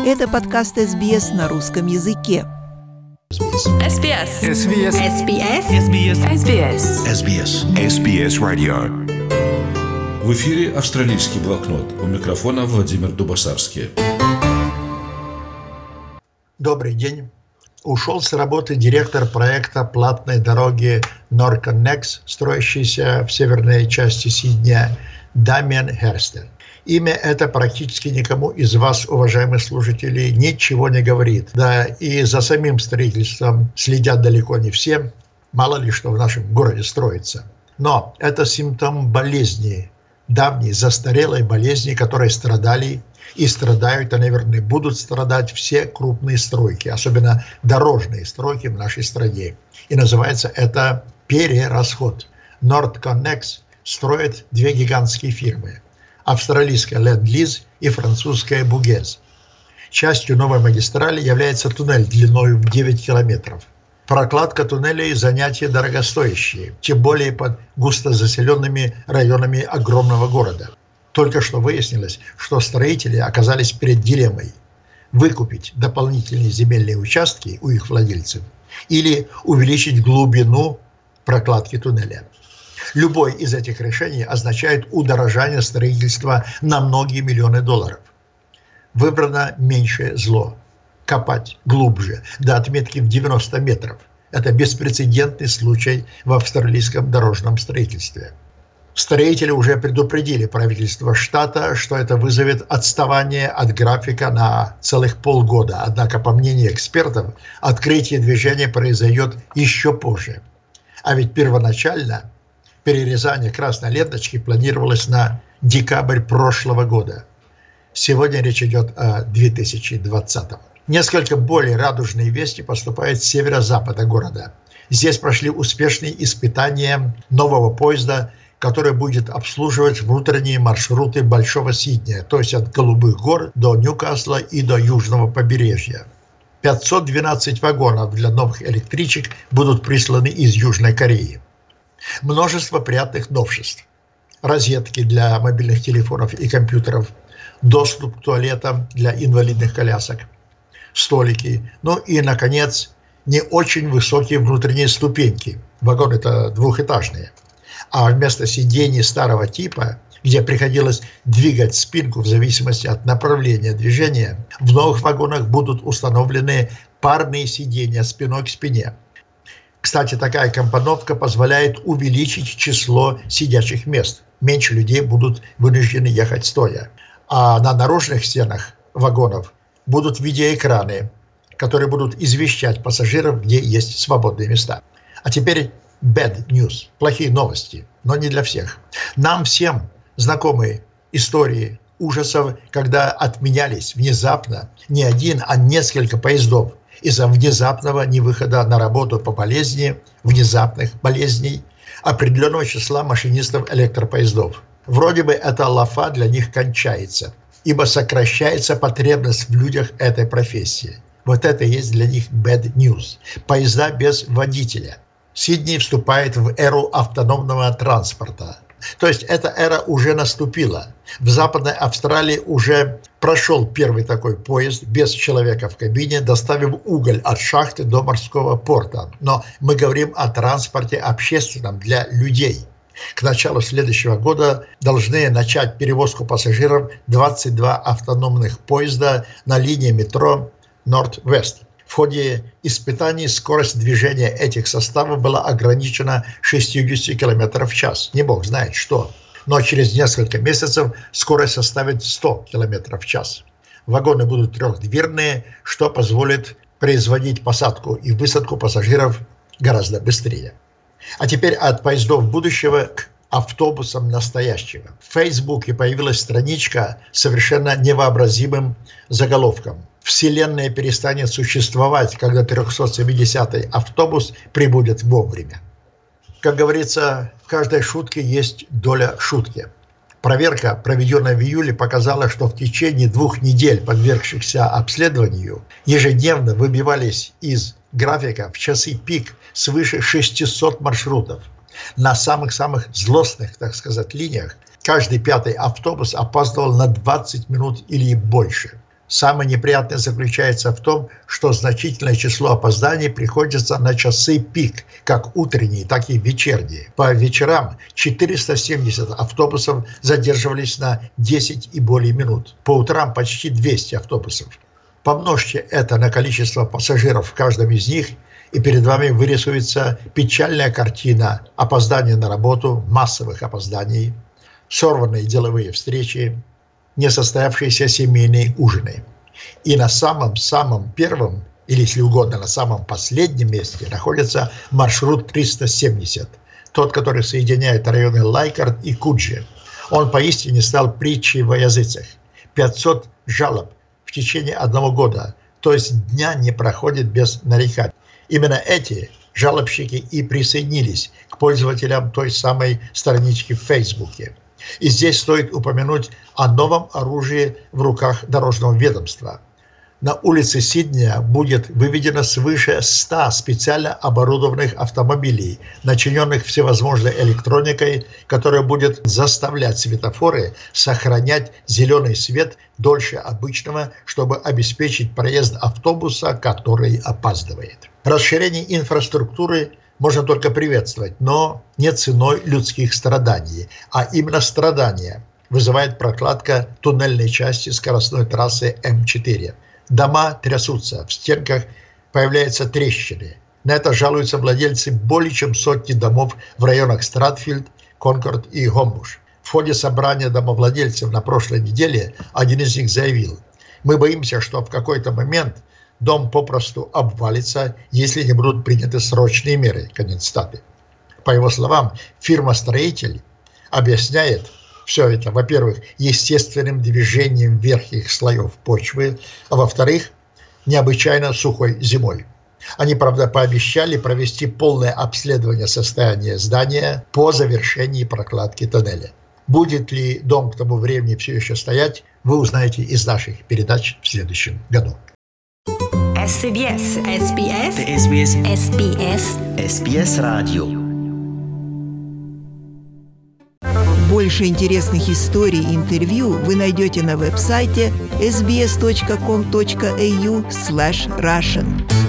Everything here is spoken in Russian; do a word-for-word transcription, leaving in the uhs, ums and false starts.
Это подкаст эс би эс на русском языке. эс би эс. эс би эс. эс би эс. эс би эс. эс би эс. эс би эс. эс би эс Radio. В эфире «Австралийский блокнот». У микрофона Владимир Дубасарский. Добрый день. Ушел с работы директор проекта платной дороги NorthConnex, строящейся в северной части Сиднея, Дамиан Херстер. Имя это практически никому из вас, уважаемые слушатели, ничего не говорит. Да и за самим строительством следят далеко не все. Мало ли что в нашем городе строится. Но это симптом болезни, давней застарелой болезни, которой страдали и страдают, а, наверное, будут страдать все крупные стройки, особенно дорожные стройки в нашей стране. И называется это перерасход. NorthConnex строит две гигантские фирмы. Австралийская Ленд-Лиз и французская Бугез. Частью новой магистрали является туннель длиной в девять километров. Прокладка туннелей – занятие дорогостоящее, тем более под густозаселенными районами огромного города. Только что выяснилось, что строители оказались перед дилеммой – выкупить дополнительные земельные участки у их владельцев или увеличить глубину прокладки туннеля. Любой из этих решений означает удорожание строительства на многие миллионы долларов. Выбрано меньшее зло – копать глубже, до отметки в девяносто метров. Это беспрецедентный случай в австралийском дорожном строительстве. Строители уже предупредили правительство штата, что это вызовет отставание от графика на целых полгода. Однако, по мнению экспертов, открытие движения произойдет еще позже. А ведь первоначально перерезание красной ленточки планировалось на декабрь прошлого года. Сегодня речь идет о две тысячи двадцатом. Несколько более радужные вести поступают с северо-запада города. Здесь прошли успешные испытания нового поезда, который будет обслуживать внутренние маршруты Большого Сиднея, то есть от Голубых гор до Ньюкасла и до южного побережья. пятьсот двенадцать вагонов для новых электричек будут присланы из Южной Кореи. Множество приятных новшеств. Розетки для мобильных телефонов и компьютеров, доступ к туалетам для инвалидных колясок, столики, ну и, наконец, не очень высокие внутренние ступеньки. Вагоны это двухэтажные. А вместо сидений старого типа, где приходилось двигать спинку в зависимости от направления движения, в новых вагонах будут установлены парные сиденья спиной к спине. Кстати, такая компоновка позволяет увеличить число сидячих мест. Меньше людей будут вынуждены ехать стоя. А на наружных стенах вагонов будут видеоэкраны, которые будут извещать пассажиров, где есть свободные места. А теперь bad news, плохие новости, но не для всех. Нам всем знакомы истории ужасов, когда отменялись внезапно не один, а несколько поездов из-за внезапного невыхода на работу по болезни, внезапных болезней определенного числа машинистов электропоездов. Вроде бы эта лафа для них кончается, ибо сокращается потребность в людях этой профессии. Вот это и есть для них bad news. Поезда без водителя. Сидней вступает в эру автономного транспорта. То есть эта эра уже наступила. В Западной Австралии уже прошел первый такой поезд без человека в кабине, доставив уголь от шахты до морского порта. Но мы говорим о транспорте общественном для людей. К началу следующего года должны начать перевозку пассажиров двадцать два автономных поезда на линии метро North-West. В ходе испытаний скорость движения этих составов была ограничена шестьдесят километров в час. Не бог знает что. Но через несколько месяцев скорость составит сто километров в час. Вагоны будут трехдверные, что позволит производить посадку и высадку пассажиров гораздо быстрее. А теперь от поездов будущего к автобусам настоящего. В Фейсбуке появилась страничка с совершенно невообразимым заголовком. Вселенная перестанет существовать, когда трехсот семидесятый автобус прибудет вовремя. Как говорится, в каждой шутке есть доля шутки. Проверка, проведенная в июле, показала, что в течение двух недель, подвергшихся обследованию, ежедневно выбивались из графика в часы пик свыше шестисот маршрутов. На самых-самых злостных, так сказать, линиях каждый пятый автобус опаздывал на двадцать минут или больше. Самое неприятное заключается в том, что значительное число опозданий приходится на часы пик, как утренние, так и вечерние. По вечерам четыреста семьдесят автобусов задерживались на десять и более минут. По утрам почти двести автобусов. Помножьте это на количество пассажиров в каждом из них, и перед вами вырисуется печальная картина опоздания на работу, массовых опозданий, сорванные деловые встречи, несостоявшиеся семейные ужины. И на самом-самом первом, или, если угодно, на самом последнем месте находится маршрут триста семьдесят, тот, который соединяет районы Лайкард и Куджи. Он поистине стал притчей во языцах. пятьсот жалоб в течение одного года, то есть дня не проходит без нареканий. Именно эти жалобщики и присоединились к пользователям той самой странички в Фейсбуке. И здесь стоит упомянуть о новом оружии в руках дорожного ведомства. На улице Сиднея будет выведено свыше ста специально оборудованных автомобилей, начиненных всевозможной электроникой, которая будет заставлять светофоры сохранять зеленый свет дольше обычного, чтобы обеспечить проезд автобуса, который опаздывает. Расширение инфраструктуры можно только приветствовать, но не ценой людских страданий, а именно страдания вызывает прокладка туннельной части скоростной трассы М четыре. Дома трясутся, в стенках появляются трещины. На это жалуются владельцы более чем сотни домов в районах Стратфилд, Конкорд и Гомбуш. В ходе собрания домовладельцев на прошлой неделе один из них заявил: «Мы боимся, что в какой-то момент дом попросту обвалится, если не будут приняты срочные меры». Конец цитаты. По его словам, фирма-строитель объясняет все это, во-первых, естественным движением верхних слоев почвы, а во-вторых, необычайно сухой зимой. Они, правда, пообещали провести полное обследование состояния здания по завершении прокладки тоннеля. Будет ли дом к тому времени все еще стоять, вы узнаете из наших передач в следующем году. эс би эс, эс би эс, эс би эс, эс би эс, эс би эс радио. Больше интересных историй и интервью вы найдете на веб-сайте эс би эс точка ком точка эй ю слэш Russian.